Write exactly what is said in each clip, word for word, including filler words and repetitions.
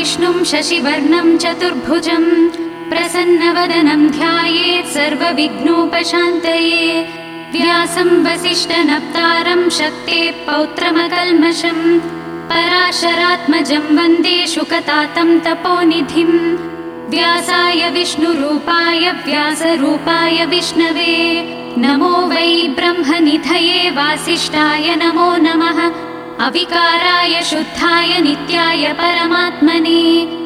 विष्णुं शशिवर्णं चतुर्भुजं प्रसन्नवदनं ध्यायेत् सर्वविघ्नोपशान्तये। व्यासं वसिष्ठनप्तारं शक्तेः पौत्रमकल्मषं पराशरात्मजं वन्दे शुकतातं तपोनिधिं। व्यासाय विष्णुरूपाय व्यासरूपाय विष्णवे नमो वै ब्रह्मनिधये वासिष्ठाय नमो नमः। अविकाराय शुद्धाय नित्याय परमात्मने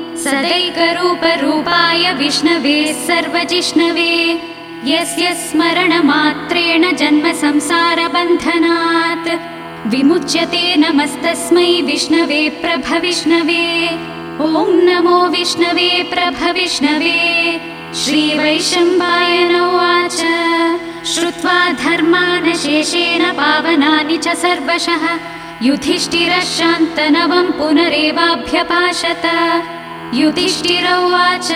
सदैकरूपरूपाय विष्णवे सर्वजिष्णवे यस्य स्मरणमात्रेण जन्म संसारबन्धनात् विमुच्यते। नमस्तस्मै विष्णवे प्रभविष्णवे। ॐ नमो विष्णवे प्रभविष्णवे। श्रीवैशम्पायन उवाच श्रुत्वा धर्मान् शेषेण पावनानि च सर्वशः युधिष्ठिरः शान्तनवं पुनरेवाभ्यभाषत। युधिष्ठिर उवाच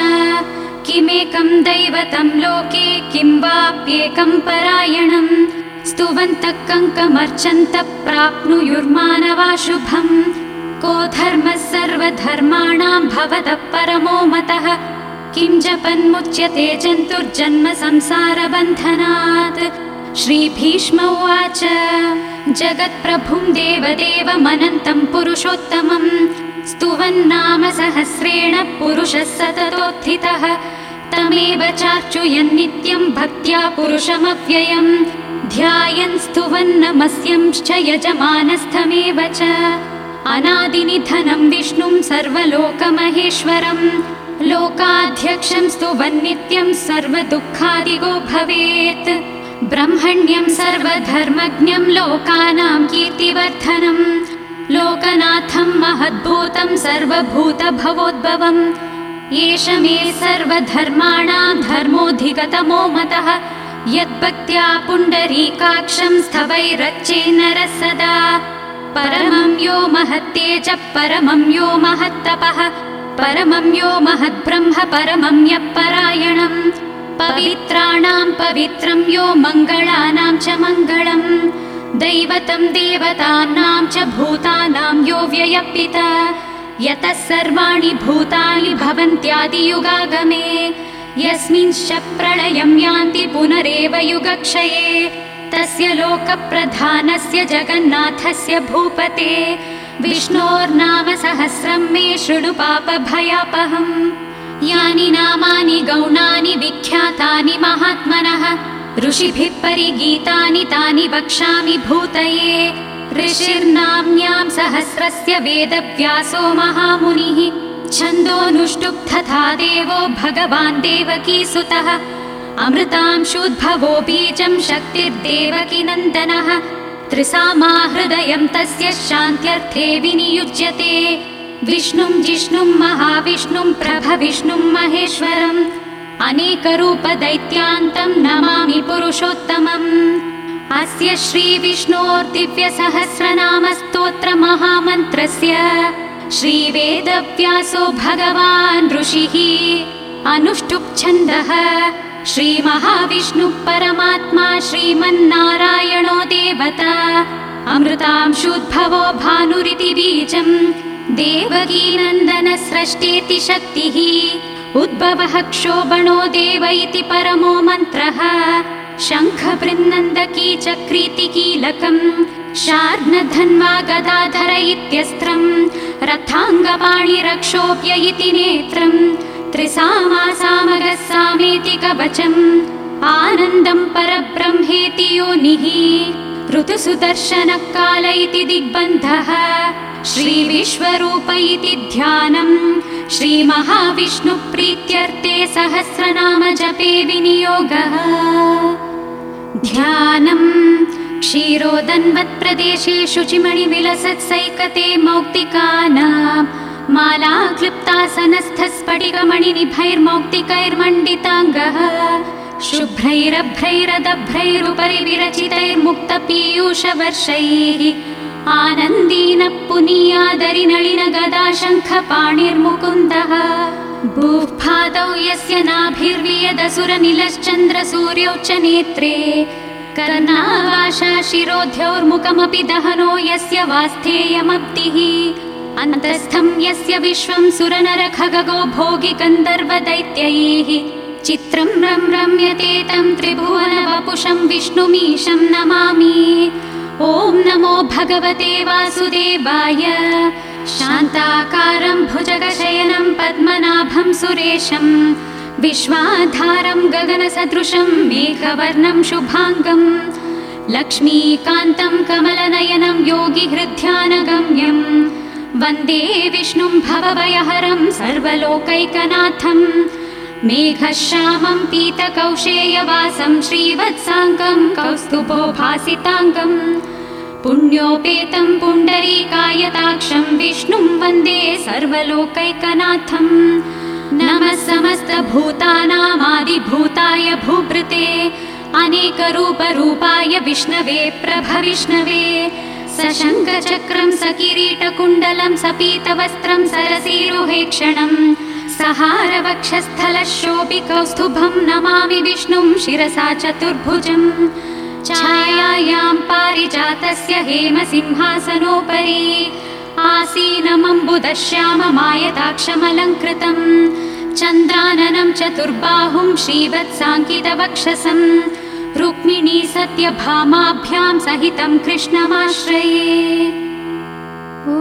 किमेकं दैवतं लोके किं वाप्येकं परायणं स्तुवन्तः कङ्कमर्चन्तः प्राप्नुयुर्मानवा शुभम्। को धर्मः सर्वधर्माणां भवतः परमो मतः किं जपन्मुच्यते जन्तुर्जन्म संसारबन्धनात्। श्रीभीष्म उवाच जगत्प्रभुं देवदेवमनन्तं पुरुषोत्तमं स्तुवन्नाम सहस्रेण पुरुषः सततोत्थितः तमेव चार्चुयन्नित्यं भक्त्या पुरुषमव्ययम् ध्यायन् स्तुवन्नमस्यंश्च यजमानस्थमेव च। अनादिनिधनं विष्णुं सर्वलोकमहेश्वरं लोकाध्यक्षं स्तुवन्नित्यं सर्वदुःखादिगो भवेत्। ब्रह्मण्यं सर्वधर्मज्ञं लोकानां कीर्तिवर्धनं लोकनाथं महद्भूतं सर्वभूतभवोद्भवम् एष मे सर्वधर्माणां धर्मोऽधिगतमो मतः यद्भक्त्या पुण्डरीकाक्षं स्थवैरच्चे नरः सदा। परमं यो महत्तेजः परमं यो महत्तपः परमं यो महद्ब्रह्म परमं यः परायणं पवित्राणां पवित्रं यो मङ्गलानां च मङ्गलम् दैवतं देवतानां च भूतानां यो व्ययपिता यतः सर्वाणि भूतानि भवन्त्यादियुगागमे यस्मिंश्च प्रलयं यान्ति पुनरेव युगक्षये तस्य लोकप्रधानस्य जगन्नाथस्य भूपते विष्णोर्नाम सहस्रं मे शृणु पापभयापहम्। यानि नामानि गौणानि विख्यातानि महात्मनः ऋषिभिः परिगीतानि तानि वक्ष्यामि भूतये। ऋषिर्नाम्न्यां सहस्रस्य वेदव्यासो महामुनिः छन्दोऽनुष्टुप् तथा देवो भगवान् देवकीसुतः अमृतांशूद्भवो बीजं शक्तिर्देवकी नन्दनः त्रिसामा हृदयं तस्य शान्त्यर्थे विनियुज्यते। विष्णुं जिष्णुं महाविष्णुं प्रभविष्णुं महेश्वरम् अनेकरूपदैत्यान्तं नमामि पुरुषोत्तमम्। अस्य श्रीविष्णोर्दिव्यसहस्रनामस्तोत्रमहामन्त्रस्य श्रीवेदव्यासो भगवान् ऋषिः अनुष्टुप् छन्दः श्रीमहाविष्णुः परमात्मा श्रीमन्नारायणो देवता अमृतांशूद्भवो भानुरिति बीजम् देवकीनन्दन स्रष्टेति शक्तिः उद्भवः क्षोभणो देव इति परमो मन्त्रः शङ्खबृन्नन्दकी चक्रीति कीलकम् शार्ङ्गधन्वा गदाधर इत्यस्त्रम् रथाङ्गपाणिरक्षोभ्य इति नेत्रम् त्रिसामा सामगः सामेति कवचम् आनन्दं परब्रह्मेति योनिः ऋतुसुदर्शनः काल इति दिग्बन्धः श्रीविश्वरूप इति ध्यानम् श्रीमहाविष्णुप्रीत्यर्थे सहस्रनाम जपे विनियोगः। ध्यानम् क्षीरोदन्वत्प्रदेशे शुचिमणिविलसत्सैकते मौक्तिकानां माला क्लिप्तासनस्थस्फटिकमणिनिभैर्मौक्तिकैर्मण्डिताङ्गः शुभ्रैरभ्रैरदभ्रैरुपरि विरचितैर्मुक्तपीयूषवर्षैः आनन्दीनः पुनीयादरिनलिन गदा शङ्खपाणिर्मुकुन्दः भूपादौ यस्य नाभिर्वियदसुरनिलश्चन्द्रसूर्यौ च नेत्रे कर्णावाशा शिरोध्यौर्मुखमपि दहनो यस्य वास्थेयमब्धिः अन्तस्थं यस्य विश्वं सुरनरखगो भोगि गन्धर्वदैत्यैः चित्रं रं रम्यते तं त्रिभुवनवपुषं विष्णुमीशं नमामि। ॐ नमो भगवते वासुदेवाय। शान्ताकारं भुजगशयनं पद्मनाभं सुरेशं विश्वाधारं गगनसदृशं मेघवर्णं शुभाङ्गं लक्ष्मीकान्तं कमलनयनं योगिहृद्ध्यानगम्यं वन्दे विष्णुं भवभयहरं सर्वलोकैकनाथं मेघश्यामं पीतकौशेयवासं श्रीवत्साङ्गं कौस्तुभोभासिताङ्गं पुण्योपेतं पुण्डरीकायताक्षं विष्णुं वन्दे सर्वलोकैकनाथं नमः समस्तभूतानामादिभूताय भूभृते अनेकरूपरूपाय विष्णवे प्रभविष्णवे सशङ्खचक्रं सकिरीटकुण्डलं सपीतवस्त्रं सरसीरुहेक्षणं सहारवक्षस्थलशोभिकौस्तुभं नमामि विष्णुं शिरसा चतुर्भुजं छायायां पारिजातस्य हेमसिंहासनोपरि आसीनमम्बुदश्याममायताक्षमलङ्कृतं चन्द्राननं चतुर्बाहुं श्रीवत्साङ्कितवक्षसं रुक्मिणी सत्यभामाभ्यां सहितं कृष्णमाश्रये। ॐ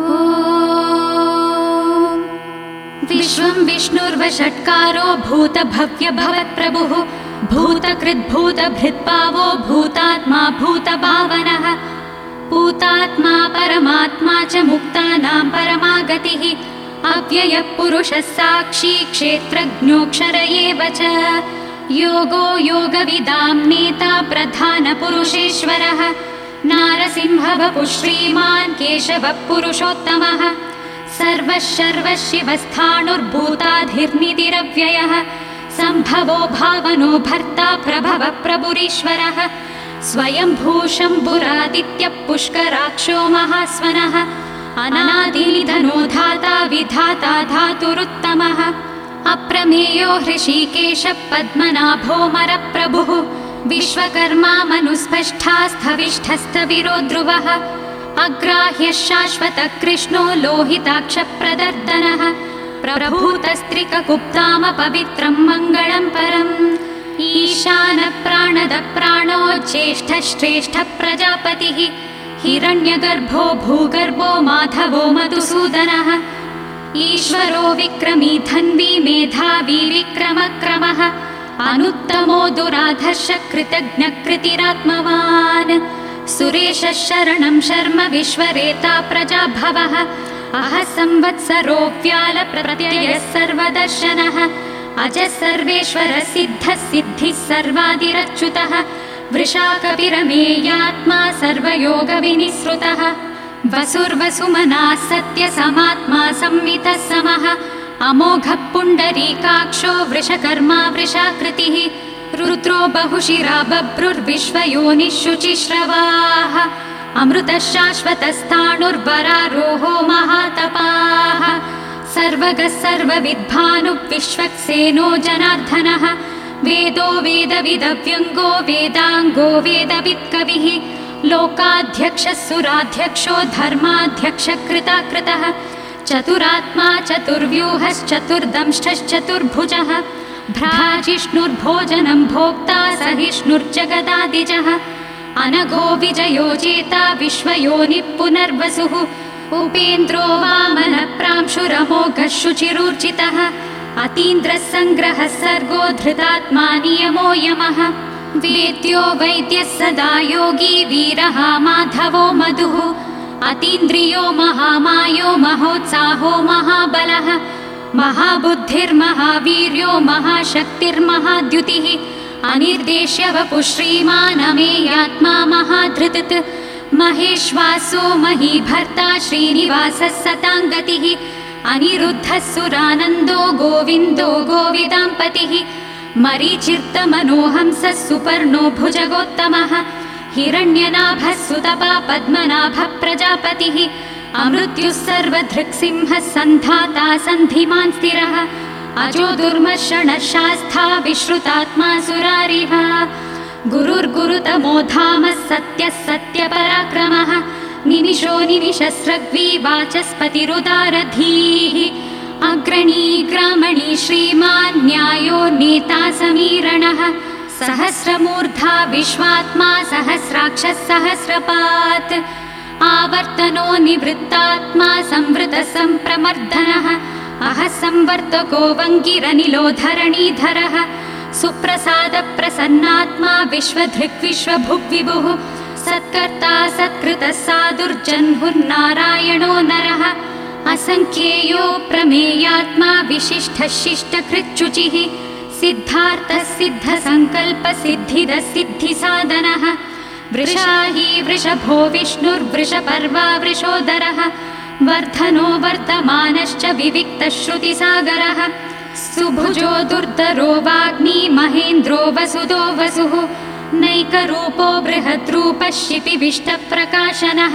विश्वं विष्णुर्वषट्कारो भूतभव्यभवत्प्रभुः भूतकृद्भूतभृत्पावो भूतात्मा भूतभावनः भूतात्मा परमात्मा च मुक्तानां परमागतिः अव्ययः पुरुषः साक्षी क्षेत्रज्ञोऽक्षर एव च योगो योगविदां नेता प्रधानपुरुषेश्वरः नारसिंहवपुः श्रीमान् केशवः पुरुषोत्तमः सर्वः सर्वः शिवस्थाणुर्भूताधिर्निधिरव्ययः सम्भवो भावनो भर्ता प्रभवः प्रभुरीश्वरः स्वयंभूशम्भुरादित्यः पुष्कराक्षो महास्वनः अनादिनिधनो धाता विधाता धातुरुत्तमः अप्रमेयो हृषीकेशः पद्मनाभो मरप्रभुः विश्वकर्मा मनुस्पष्टास्थविष्ठस्थविरो ध्रुवः अग्राह्यः शाश्वतः कृष्णो लोहिताक्षप्रदर्दनः प्रभूतस्त्रिकगुप्तामपवित्रं मङ्गलं परम् ईशानप्राणदप्राणो ज्येष्ठः श्रेष्ठः प्रजापतिः हिरण्यगर्भो भूगर्भो माधवो मधुसूदनः ईश्वरो विक्रमी धन्वी मेधावी विक्रमक्रमः अनुत्तमो दुराधर्ष कृतज्ञकृतिरात्मवान् सुरेशः शरणं शर्म विश्वरेता प्रजाभवः अह संवत्सरो व्यालप्रत्ययः सर्वदर्शनः अजः सर्वेश्वरः सिद्धः सिद्धिः सर्वादिरच्युतः वृषाकपिरमेयात्मा सर्वयोगविनिसृतः वसुर्वसुमनः सत्यसमात्मा संवितः समः अमोघः पुण्डरीकाक्षो वृषकर्मा वृषाकृतिः रुद्रो बहुशिरा बभ्रुर्विश्वयोनिः शुचिश्रवाः अमृतः शाश्वतस्थाणुर्वरारोहो महातपाः सर्वगः सर्वविद्भानुः विश्वक्सेनो जनार्दनः वेदो वेदविदव्यङ्गो वेदाङ्गो वेदवित्कविः लोकाध्यक्षः सुराध्यक्षो धर्माध्यक्षकृताकृतः चतुरात्मा चतुर्व्यूहश्चतुर्दंष्टश्चतुर्भुजः भ्राजिष्णुर्भोजनं भोक्ता सहिष्णुर्जगदादिजः अनघो विजयो जेता विश्वयोनिः पुनर्वसुः उपेन्द्रो वामनप्रांशुरमोघः शुचिरूर्जितः अतीन्द्रः सङ्ग्रहः सर्गो धृतात्मा नियमो यमः वेद्यो वैद्यः सदा योगी वीरः माधवो मधुः अतीन्द्रियो महामायो महोत्साहो महाबलः महाबुद्धिर्महावीर्यो महाशक्तिर्महाद्युतिः अनिर्देश्य वपुः श्रीमान् अमेयात्मा महाधृतिः महेश्वासो महीभर्ता श्रीनिवासः सताङ्गतिः अनिरुद्धः सुरानन्दो गोविन्दो गोविदाम्पतिः मरीचिर्तमनोहंसः सुपर्णो भुजगोत्तमः हिरण्यनाभः सुतपा पद्मनाभः प्रजापतिः अमृत्युः सर्वधृक्सिंहः सन्धाता सन्धिमान् स्थिरः अजो दुर्मर्षणः शास्ता विश्रुतात्मा सुरारिः गुरुर्गुरुतमो धामः सत्यः सत्यपराक्रमः निमिषो निमिषस्रग्वी वाचस्पतिरुदारधीः अग्रणी ग्रामणी श्रीमान् न्यायो नेता समीरणः सहस्रमूर्धा विश्वात्मा सहस्राक्षः सहस्रपात् आवर्तनो निवृत्तात्मा संवृतः सम्प्रमर्दनः अहः संवर्तको वङ्गिरनिलो धरणीधरः सुप्रसादप्रसन्नात्मा विश्वधृक् विश्वभुग्विभुः सत्कर्ता सत्कृतः साधुर्जह्नुर्नारायणो नरः असङ्ख्येयो प्रमेयात्मा विशिष्टः शिष्टकृच्छुचिः सिद्धार्थः सिद्धसङ्कल्पः सिद्धिदः सिद्धिसाधनः वृषाही वृषभो विष्णुर्वृषपर्वा वृषोदरः वर्धनो वर्धमानश्च विविक्तः श्रुतिसागरः सुभुजो दुर्धरो वाग्मी महेन्द्रो वसुदो वसुः नैकरूपो बृहद्रूपः शिपिविष्टप्रकाशनः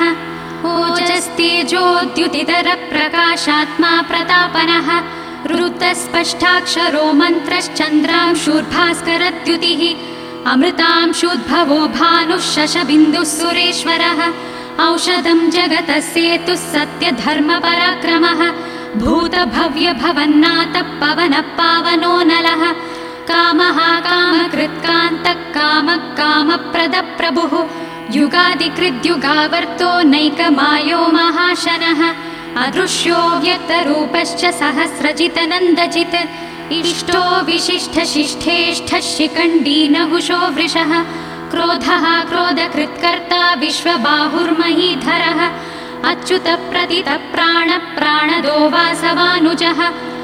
ओजस्तेजोद्युतिधरप्रकाशात्मा प्रतापनः ऋतस्पष्टाक्षरो मन्त्रश्चन्द्रांशूर्भास्करद्युतिः अमृतांशूद्भवो भानुः शशबिन्दुः सुरेश्वरः औषधं जगतः सेतुः सत्यधर्मपराक्रमः भूतभव्यभवन्नाथः पवनः पावनो नलः कामः कामकृत्कान्तः कामः कामप्रदः प्रभुः युगादिकृद्युगावर्तो नैकमायो महाशनः अदृश्यो व्यक्तरूपश्च सहस्रजितनन्दजित् इष्टो विशिष्टशिष्ठेष्ठः शिखण्डी नहुषो वृषः क्रोधः क्रोधकृत्कर्ता विश्वबाहुर्महीधरः अच्युतप्रतितप्राणः प्राणदो वासवानुजः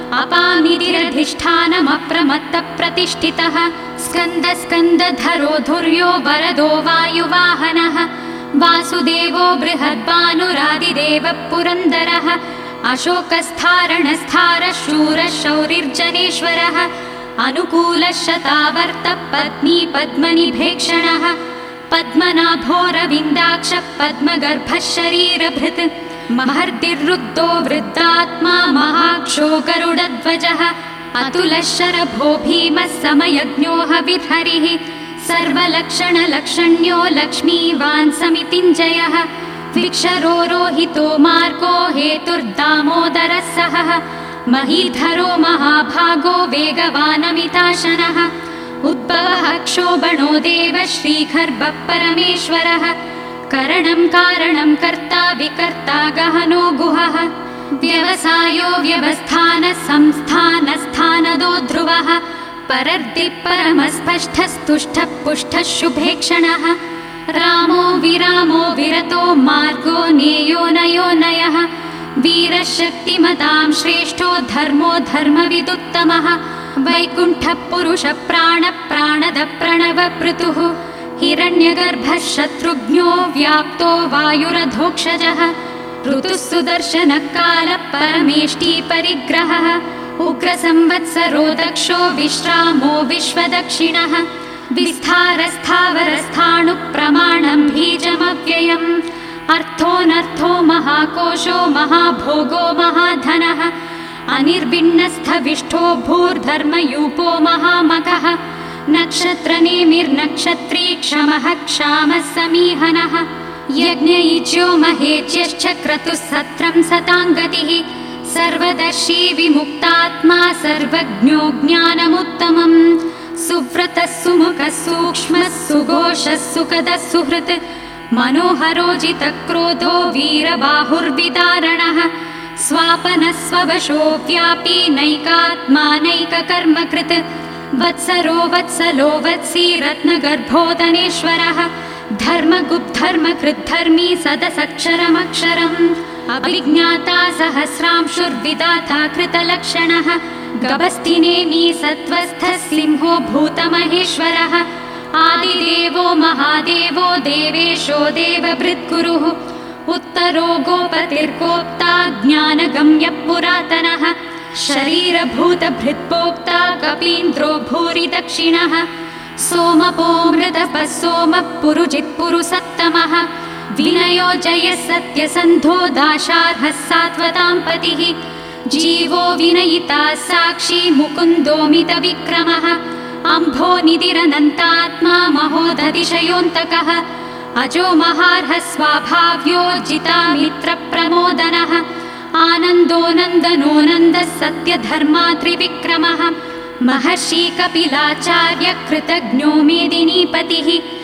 अपामितिरधिष्ठानमप्रमत्तप्रतिष्ठितः स्कन्दस्कन्दधरो धुर्यो वरदो वायुवाहनः वासुदेवो बृहद्भानुरादिदेवः पुरन्दरः अशोकस्थारणस्थारः शूरः शौरिर्जनेश्वरः अनुकूलः शतावर्तः पत्नी पद्मनिभेक्षणः पद्मनाभोरविन्दाक्षः पद्मगर्भः शरीरभृत् महर्तिरुद्धो वृद्धात्मा महाक्षो गरुडध्वजः अतुलः शरभो भीमः समयज्ञो हविर्हरिः सर्वलक्षणलक्षण्यो लक्ष्मीवान् समितिञ्जयः विक्षरो रोहितो मार्गो हेतुर्दामोदरः सहः महीधरो महाभागो वेगवानमिताशनः उद्भवः क्षोभणो देवः श्रीगर्भः परमेश्वरः करणं कारणं कर्ता विकर्ता गहनो गुहः व्यवसायो व्यवस्थानः संस्थानस्थानदो ध्रुवः परर्दिः परमस्पष्टस्तुष्टः पुष्टः शुभेक्षणः रामो विरामो विरतो मार्गो नेयो नयो नयः वीरः शक्तिमतां श्रेष्ठो धर्मो धर्मविदुत्तमः वैकुण्ठः पुरुषः प्राणः प्राणदः प्रणवपृतुः हिरण्यगर्भः शत्रुघ्नो व्याप्तो वायुरधोक्षजः ऋतुः सुदर्शनः कालः परमेष्टि परिग्रहः उग्रसंवत्सरो दक्षो विश्रामो विश्वदक्षिणः विस्तारस्थावरस्थाणुः प्रमाणं बीजमव्ययम् अर्थोऽनर्थो महाकोशो महाभोगो महाधनः अनिर्विण्णस्थविष्ठो भूर्धर्मयूपो महामखः नक्षत्रनेमिर्नक्षत्री क्षमः क्षामः समीहनः यज्ञयुज्यो महेज्यश्च क्रतुः सत्रं सताङ्गतिः सर्वदर्शी विमुक्तात्मा सर्वज्ञो ज्ञानमुत्तमम् सुव्रतः सुमुखः सूक्ष्मः सुघोषः सुखदः सुहृत् मनोहरोजितक्रोधो वीरबाहुर्विदारणः स्वापनः स्ववशो व्यापी नैकात्मा नैककर्मकृत् वत्सरो वत्सलो वत्सी रत्नगर्भोदनेश्वरः धर्मगुप्धर्मकृद्धर्मी सदसक्षरमक्षरम् अभिज्ञाता सहस्रांशुर्विदाता कृतलक्षणः गभस्तिनेमी सत्त्वस्थः सिंहो भूतमहेश्वरः आदिदेवो महादेवो देवेशो देवभृद्गुरुः उत्तरो गोपतिर्गोप्ता ज्ञानगम्यः पुरातनः शरीरभूतभृत्पोक्ता कपीन्द्रो भूरि दक्षिणः सोमपोमृतपः सोमः पुरुजित्पुरुसत्तमः विनयो जयः सत्यसन्धो दाशार्हः सात्वतां पतिः जीवो विनयिता साक्षी मुकुन्दोमितविक्रमः अम्भो निधिरनन्तात्मा महोदधिशयोऽन्तकः अजो महार्हः स्वाभाव्योज्जितामित्रप्रमोदनः आनन्दो नन्दनो नन्दः सत्यधर्मा त्रिविक्रमः महर्षि कपिलाचार्य कृतज्ञो मेदिनीपतिः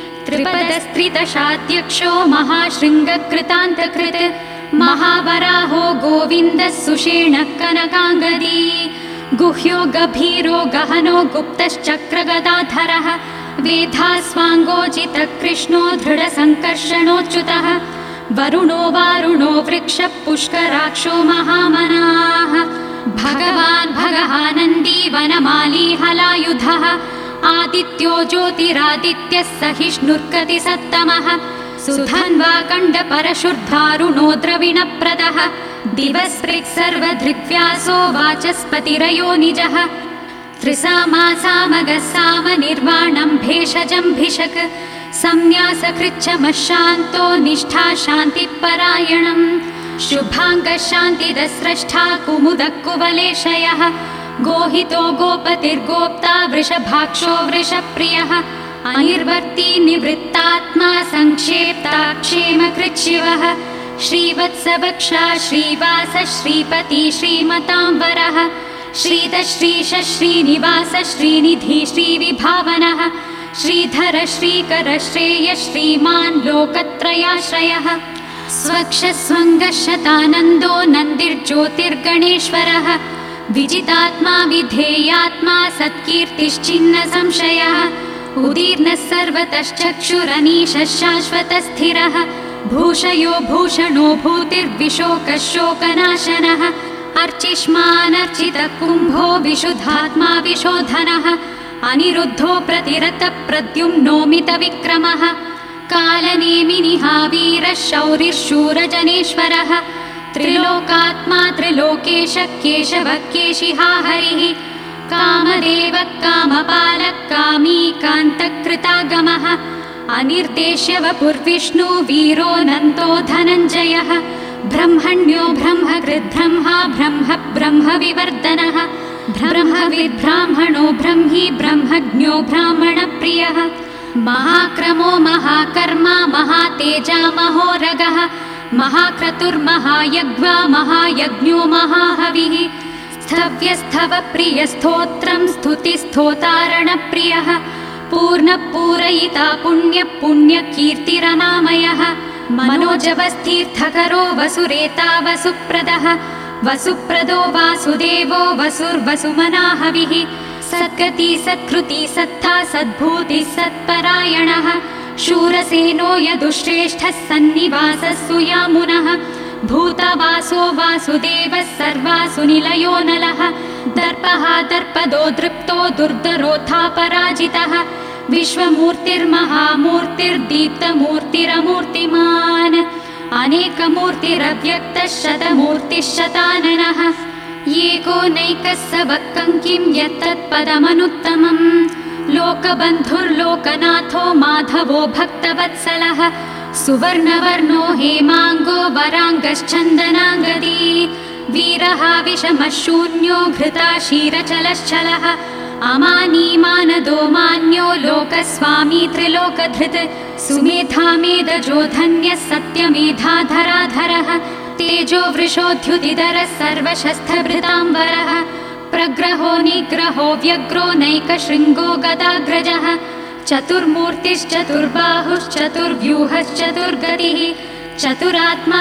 त्रिपदस्त्रिदशाध्यक्षो महाशृङ्गकृतान्तकृत् महावराहो गोविन्दः सुषेणः कनकाङ्गदी गुह्यो गभीरो गहनो गुप्तश्चक्रगदाधरः वेधास्वाङ्गोचितः कृष्णो दृढसङ्कर्षणोच्युतः वरुणो वारुणो वृक्षः पुष्कराक्षो महामनाः भगवान् भगहानन्दी वनमाली हलायुधः आदित्यो ज्योतिरादित्यः सहिष्णुर्कति सत्तमः सुधन्वा कण्डपरशुर्धारुणो द्रविणप्रदः दिवस्पृक् सर्वधृग्व्यासो वाचस्पतिरयो निजः त्रिसामासामगः साम निर्वाणं भेषजं भिषक् संन्यासकृच्छमः शान्तो निष्ठा शान्तिपरायणम् शुभाङ्गः शान्तिदस्रष्टा कुमुदः कुवलेशयः गोहितो गोपतिर्गोप्ता वृषभाक्षो वृषप्रियः अनिर्वर्ती निवृत्तात्मा संक्षेप्ता क्षेमकृच्छिवः श्रीवत्सवक्षा श्रीवास श्रीपति श्रीमताम्बरः श्रीधः श्रीश श्रीनिवास श्रीनिधि श्रीविभावनः श्रीधर श्रीकर श्रेय श्रीमान् लोकत्रयाश्रयः स्वक्षस्वङ्गः शतानन्दो नन्दिर्ज्योतिर्गणेश्वरः विजितात्मा विधेयात्मा सत्कीर्तिश्चिन्न संशयः उदीर्णः सर्वतश्चक्षुरनीशः शाश्वतस्थिरः भूषयो भूषणो भूतिर्विशोकः शोकनाशनः अर्चिष्मानर्चितः कुम्भो विशुद्धात्मा विशोधनः अनिरुद्धो प्रतिरतः प्रद्युम्नोमितविक्रमः कालनेमिनिहावीरः शौरिर्शूरजनेश्वरः त्रिलोकात्मा त्रिलोकेशः केशवः केशिहा हरिः कामदेवः कामपालः कामी कान्तकृतागमः अनिर्देश्य वपुर्विष्णु वीरो नन्दो धनञ्जयः ब्रह्मण्यो ब्रह्मकृद्ब्रह्मा ब्रह्म ब्रह्मविवर्धनः ब्रह्मविद्ब्राह्मणो ब्रह्मी ब्रह्मज्ञो ब्राह्मणप्रियः महाक्रमो महाकर्मा महातेजा महोरगः महाक्रतुर्महायज्ञा महायज्ञो महाहविः स्थव्यस्थवप्रियस्तोत्रं स्तुतिस्तोतारणप्रियः पूर्णपूरयिता पुण्यः पुण्यकीर्तिरनामयः मनोजवस्तीर्थकरो वसुरेता वसुप्रदः वसुप्रदो वासुदेवो वसुर्वसुमनाहविः सद्गति सत्कृति सत्ता सद्भूतिः सत्परायणः शूरसेनो यदुश्रेष्ठः सन्निवासः सुयामुनः भूतवासो वासुदेवः सर्वासु निलयो नलः दर्पः दर्पदो दृप्तो दुर्धरोऽथा पराजितः विश्वमूर्तिर्महामूर्तिर्दीप्तमूर्तिरमूर्तिमान् अनेकमूर्तिरव्यक्तः शतमूर्तिः शताननः एको नैकः स वक्कङ्किं यत्तत्पदमनुत्तमम् लोकबन्धुर्लोकनाथो माधवो भक्तवत्सलः सुवर्णवर्णो हेमाङ्गो वराङ्गश्चन्दनाङ्गदी वीरः विषमः शून्यो घृता क्षीरचलश्चलः अमानी मानदो मान्यो लोकस्वामी त्रिलोकधृत् सुमेधा मेधजो धन्यः सत्यमेधाधराधरः तेजो वृषोद्युतिधरः सर्वशस्त्रभृताम्बरः प्रग्रहो निग्रहो व्यग्रो नैकशृङ्गो गदाग्रजः चतुर्मूर्तिश्चतुर्बाहुश्चतुर्व्यूहश्चतुर्गतिः चतुरात्मा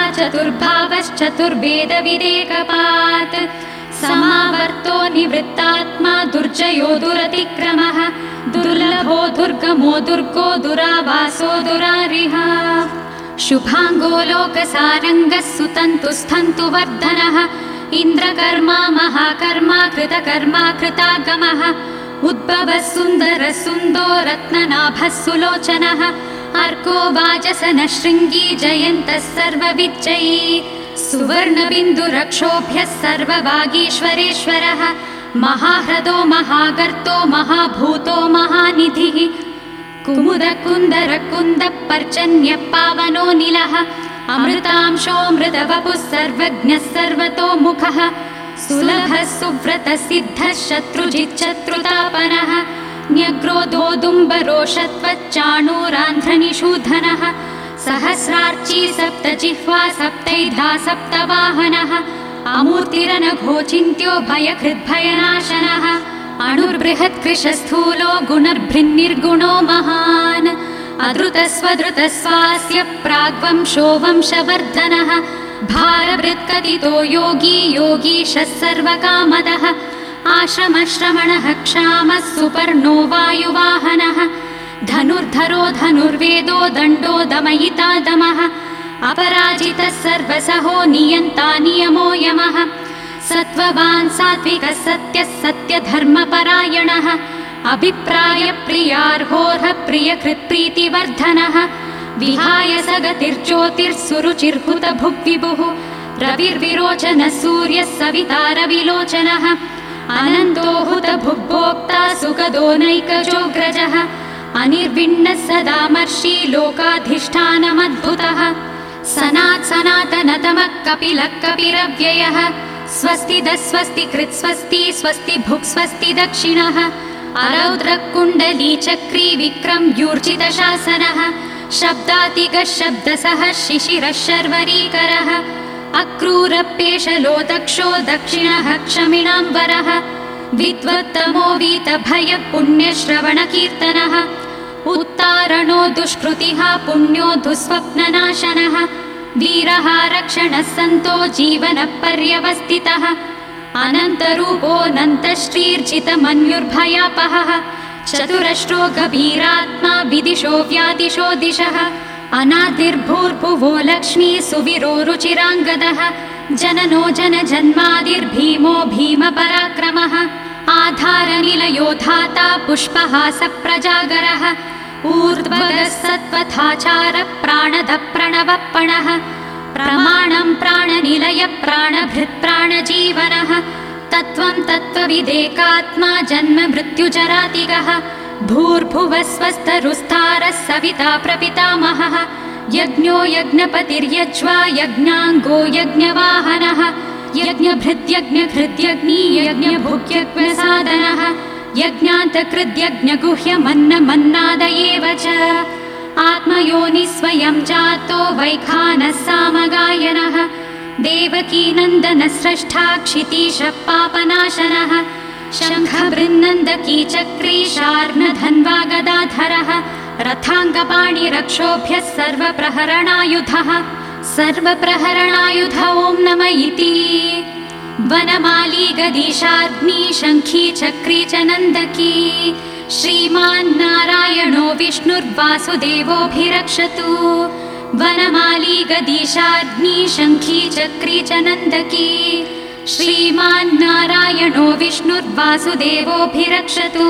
चतुर्भावश्चतुर्भेदविदेकपात् समावर्तो निवृत्तात्मा दुर्जयो दुरतिक्रमः दुर्लभो दुर्गमो दुर्गो दुरावासो दुरारिः शुभाङ्गो लोकसारङ्गः सुतन्तुस्थन्तु वर्धनः इन्द्रकर्मा महाकर्मा कृतकर्मा कृतागमः उद्भवः सुन्दरः सुन्दो रत्ननाभः सुलोचनः अर्को वाजसनः शृङ्गी जयन्तः सर्वविजयी सुवर्णबिन्दुरक्षोभ्यः सर्ववागीश्वरेश्वरः महाह्रदो महागर्तो महाभूतो महानिधिः कुमुदकुन्दरकुन्दः पर्जन्यः पावनो निलः अमृतांशोऽमृतवपुः सर्वज्ञः सर्वतोमुखः सुलभः सुव्रतः सिद्धः शत्रुजिच्चत्रुतापनः न्यग्रोधोदुम्बरोषत्वच्चाणूरान्ध्रनिषूधनः सहस्रार्ची सप्तजिह्वा सप्तैधा सप्तवाहनः अमूर्तिरनघोचिन्त्यो भयकृद्भयनाशनः अणुर्बृहत्कृशस्थूलो गुणर्भृन्निर्गुणो महान् अधृतस्वधृतस्वास्य प्राग्वंशो वंशवर्धनः भारभृत्कथितो योगी योगीशः सर्वकामदः आश्रमश्रमणः क्षामः सुपर्णो वायुवाहनः धनुर्धरो धनुर्वेदो दण्डो दमयिता दमः अपराजितः सर्वसहो नियन्ता नियमो यमः सत्त्ववान् सात्विकः सत्यः सत्यधर्मपरायणः अभिप्रायप्रियार्होर्ह प्रियकृत्प्रीतिवर्धनः विहाय सगतिर्ज्योतिर्सुरुचिर्हुतभुग्विभुः रविर्विरोचनः सूर्यः सविता रविलोचनः अनन्तो हुतभुग्भोक्ता सुखदो नैकजोऽग्रजः अनिर्विण्णः सदामर्षि लोकाधिष्ठानमद्भुतः सनात् सनातनतमः कपिलः कपिरव्ययः स्वस्तिदः स्वस्ति कृत् स्वस्ति स्वस्ति भुक् स्वस्ति दक्षिणः अरौद्रः कुण्डली चक्री विक्रम्यूर्जितशासनः शब्दातिगः शब्दसः शिशिरः शर्वरीकरः अक्रूरपेशलो दक्षो दक्षिणः क्षमिणाम्बरः विद्वत्तमो वीतभयः पुण्यश्रवणकीर्तनः उत्तारणो दुष्कृतिः पुण्यो दुःस्वप्ननाशनः वीरः रक्षणः सन्तो जीवनपर्यवस्थितः अनन्तरूपोऽनन्तश्रीर्जितमन्युर्भयापहः चतुरश्रो गभीरात्मा विदिशो व्यादिशो दिशः अनादिर्भूर्भुवो लक्ष्मी सुविरो रुचिराङ्गदः जननो जनजन्मादिर्भीमो भीमपराक्रमः आधारनिलयो धाता पुष्पहासप्रजागरः ऊर्ध्वगः सत्त्वथाचारः प्राणदः प्रणवप्पणः प्रमाणं प्राणनिलय प्राणभृत् प्राणजीवनः तत्त्वं तत्त्वविदेकात्मा जन्म मृत्युजरातिगः भूर्भुवः स्वस्तरुस्तारः सविता प्रपितामहः यज्ञो यज्ञपतिर्यज्वा यज्ञाङ्गो यज्ञवाहनः यज्ञभृद्यज्ञहृद्यग्नी यज्ञभुग्यज्ञसाधनः यज्ञान्तकृद्यज्ञगुह्यमन्नमन्नादयेव च आत्मयोनि स्वयं जातो वैखानः सामगायनः देवकीनन्दनस्रष्टा क्षितीशः पापनाशनः शङ्खबृन्नन्दकी चक्रीशार्णधन्वा गदाधरः रथाङ्गपाणिरक्षोभ्यः सर्वप्रहरणायुधः सर्वप्रहरणायुध ॐ नम इति वनमाली गदीशाग्नी शङ्खी चक्री च नन्दकी श्रीमान् नारायणो विष्णुर्वासुदेवोऽभिरक्षतु वनमाली गदीशाग्नी शङ्खी चक्री च नन्दकी श्रीमान् नारायणो विष्णुर्वासुदेवोऽभिरक्षतु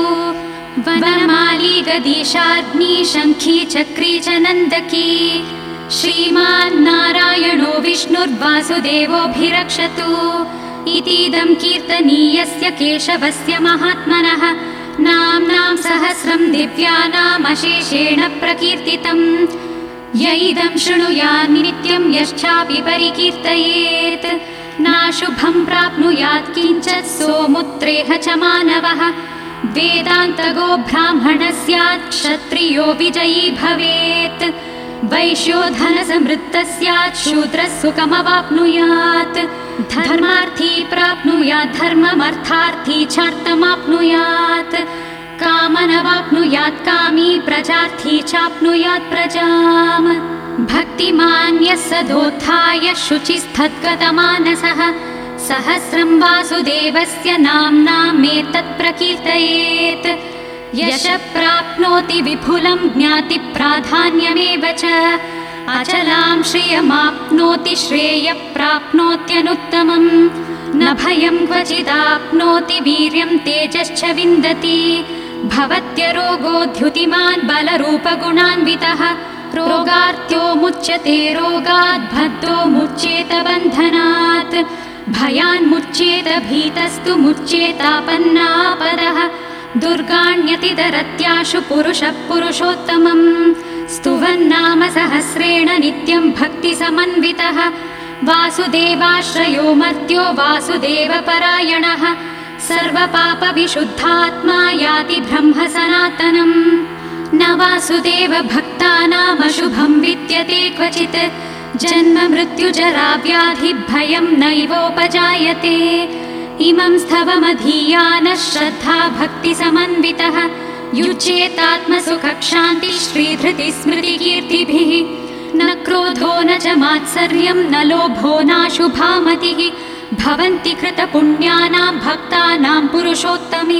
वनमाली गदीशाग्नी शङ्खी चक्री च नन्दकी श्रीमान् नारायणो विष्णुर्वासुदेवोऽभिरक्षतु इतीदं कीर्तनीयस्य केशवस्य महात्मनः नाम्नां सहस्रं दिव्यानामशेषेण प्रकीर्तितम् य इदं शृणुयात् नित्यं यश्चापि परिकीर्तयेत् नाशुभं प्राप्नुयात् किञ्चित् सोमुत्रेह च मानवः वेदान्तगो ब्राह्मणः स्यात् क्षत्रियो विजयी भवेत् वैश्यो धनसमृद्धः स्यात् शूद्रः सुखमवाप्नुयात् धर्मार्थी प्राप्नुयात् धर्ममर्थार्थी चार्थमाप्नुयात् कामनवाप्नुयात् कामी प्रजार्थी चाप्नुयात् प्रजाम् भक्तिमान् यः सदोत्थाय शुचिस्तद्गतमानसः सहस्रं वासुदेवस्य नाम्नामेतत् प्रकीर्तयेत् यशः प्राप्नोति विपुलं ज्ञातिप्राधान्यमेव च अचलां श्रियमाप्नोति श्रेयः प्राप्नोत्यनुत्तमम् न भयं क्वचिदाप्नोति वीर्यं तेजश्च विन्दति भवत्यरोगो द्युतिमान् बलरूपगुणान्वितः रोगार्त्यो मुच्यते रोगात् भद्रो मुच्येत बन्धनात् भयान्मुच्येत भीतस्तु मुच्येतापन्नापदः दुर्गाण्यतिदरत्याशु पुरुषः पुरुषोत्तमम् स्तुवन्नाम सहस्रेण नित्यं भक्तिसमन्वितः वासुदेवाश्रयो मर्त्यो वासुदेवपरायणः सर्वपापविशुद्धात्मा याति ब्रह्म सनातनम् न वासुदेव भक्तानामशुभं विद्यते क्वचित् जन्म मृत्युजरा व्याधिभयं नैवोपजायते इमं स्तवमधीयानः श्रद्धा भक्तिसमन्वितः युज्येतात्मसुखक्षान्ति श्रीधृतिस्मृतिकीर्तिभिः न क्रोधो न च मात्सर्यं न लोभो नाशुभामतिः भवन्ति कृतपुण्यानां भक्तानां पुरुषोत्तमे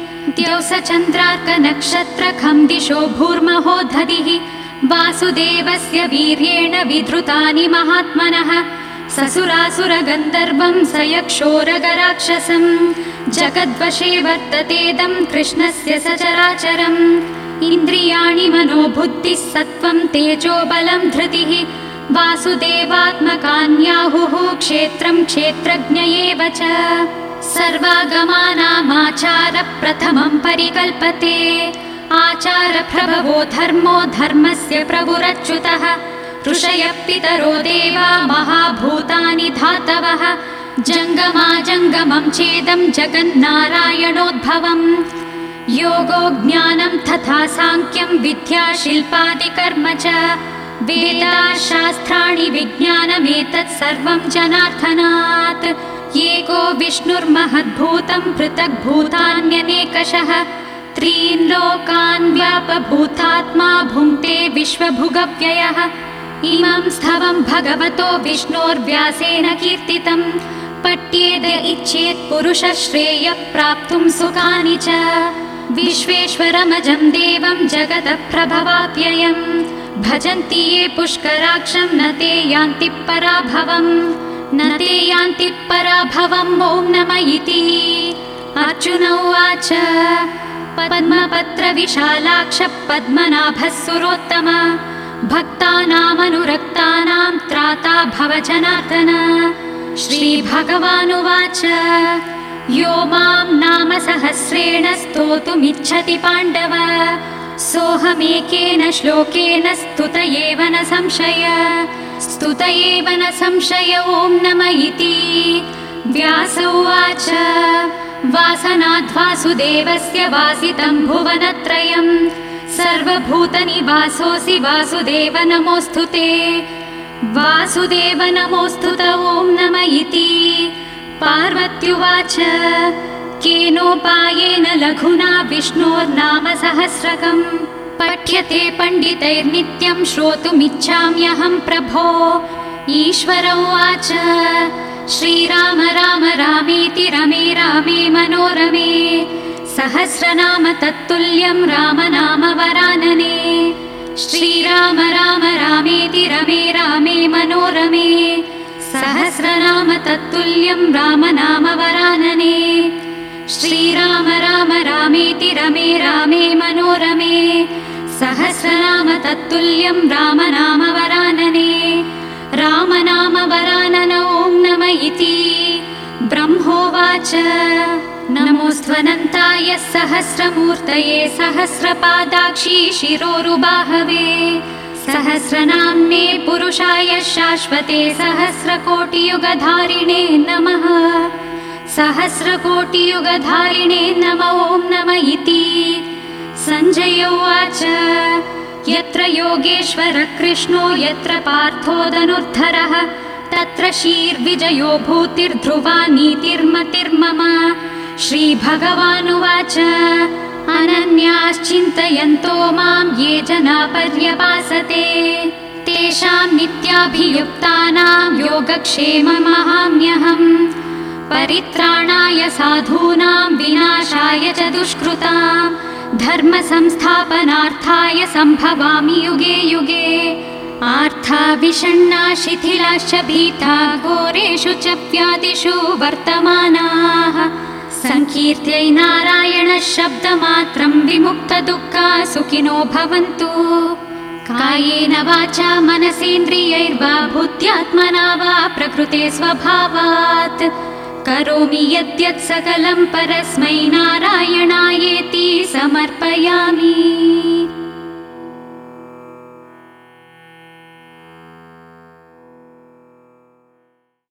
द्यौसचन्द्रार्कनक्षत्रखं दिशो भूर्महो दधिः वासुदेवस्य वीर्येण विधृतानि महात्मनः ससुरासुरगन्धर्वं स यक्षोरगराक्षसं जगद्वशे वर्ततेदं कृष्णस्य सचराचरम् इन्द्रियाणि मनोबुद्धिः सत्त्वं तेजो बलं धृतिः वासुदेवात्मकान्याहुः क्षेत्रं क्षेत्रज्ञ एव च सर्वागमानामाचार प्रथमं परिकल्पते आचारप्रभवो धर्मो धर्मस्य प्रभुरच्युतः ऋषयः पितरो देवा महाभूतानि धातवः जङ्गमाजङ्गमं चेदं जगन्नारायणोद्भवम् योगो ज्ञानं तथा साङ्ख्यं विद्या शिल्पादिकर्म च वेदाशास्त्राणि विज्ञानमेतत् सर्वं जनार्दनात् एको विष्णुर्महद्भूतं पृथग्भूतान्यनेकशः त्रीन् लोकान् व्यापभूतात्मा भुङ्क्ते विश्वभुगव्ययः इमं स्तवं भगवतो विष्णोर्व्यासेन कीर्तितं पठ्येद इच्छेत् पुरुषः श्रेयः प्राप्तुं सुखानि च विश्वेश्वरमजं देवं जगतः प्रभवाप्ययम् भजन्ति ये पुष्कराक्षं न ते यान्ति पराभवम् न ते यान्ति पराभवम् ॐ नमः इति अर्जुन उवाच पद्मपत्रविशालाक्ष पद्मनाभः सुरोत्तम भक्तानामनुरक्तानां त्राता भव जनार्दन श्रीभगवानुवाच यो मां नाम सहस्रेण स्तोतुमिच्छति पाण्डव सोऽहमेकेन श्लोकेन स्तुत एव न संशय स्तुत एव न संशय ॐ नमः इति व्यास उवाच वासनाद्वासुदेवस्य वासितं भुवनत्रयं सर्वभूतनिवासोऽसि वासुदेव नमोऽस्तु ते वासुदेव नमोऽस्तु ॐ नमः इति पार्वत्युवाच केनोपायेन लघुना विष्णोर्नाम सहस्रकं पठ्यते पण्डितैर्नित्यं श्रोतुमिच्छाम्यहं प्रभो ईश्वर उवाच श्रीराम राम रामेति रमे रामे मनोरमे सहस्रनाम तत्तुल्यं राम नाम वरानने श्रीराम राम रामेति रमे रामे मनोरमे सहस्रनाम तत्तुल्यं राम नाम वरानने श्रीराम राम रामेति रमे रामे मनोरमे सहस्रनाम तत्तुल्यं राम नाम वरानने राम नाम वरानन ॐ नमः इति ब्रह्मोवाच नमोऽस्त्वनन्ताय सहस्रमूर्तये सहस्रपादाक्षी शिरोरुबाहवे सहस्रनाम्ने पुरुषाय शाश्वते सहस्रकोटियुगधारिणे नमः सहस्रकोटियुगधारिणे नमः ॐ नमः इति सञ्जय उवाच यत्र योगेश्वर कृष्णो यत्र पार्थो धनुर्धरः तत्र शीर्विजयो भूतिर्ध्रुवा नीतिर्मतिर्मम श्रीभगवानुवाच अनन्याश्चिन्तयन्तो मां ये जना पर्यपासते तेषां नित्याभियुक्तानां योगक्षेममहाम्यहम् परित्राणाय साधूनां विनाशाय च दुष्कृतां धर्मसंस्थापनार्थाय सम्भवामि युगे युगे आर्था शिथिलाश्च भीता घोरेषु च व्याधिषु वर्तमानाः संकीर्त्यै नारायण शब्दमात्रं विमुक्तदुःखा सुखिनो भवन्तु कायेन वाचा मनसेन्द्रियैर्वा बुद्ध्यात्मना वा प्रकृते स्वभावात् करोमि यद्यत् सकलं परस्मै नारायणायेति समर्पयामि।